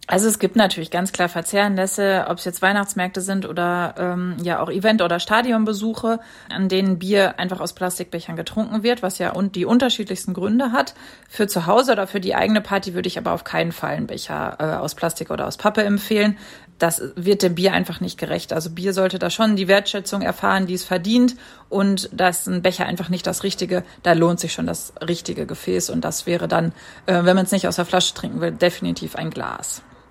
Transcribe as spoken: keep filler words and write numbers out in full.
Also es gibt natürlich ganz klar Verzehrnlässe, ob es jetzt Weihnachtsmärkte sind oder ähm, ja auch Event- oder Stadionbesuche, an denen Bier einfach aus Plastikbechern getrunken wird, was ja und die unterschiedlichsten Gründe hat. Für zu Hause oder für die eigene Party würde ich aber auf keinen Fall einen Becher äh, aus Plastik oder aus Pappe empfehlen. Das wird dem Bier einfach nicht gerecht. Also Bier sollte da schon die Wertschätzung erfahren, die es verdient. Und da ist ein Becher einfach nicht das Richtige. Da lohnt sich schon das richtige Gefäß. Und das wäre dann, äh, wenn man es nicht aus der Flasche trinken will, definitiv ein Glas.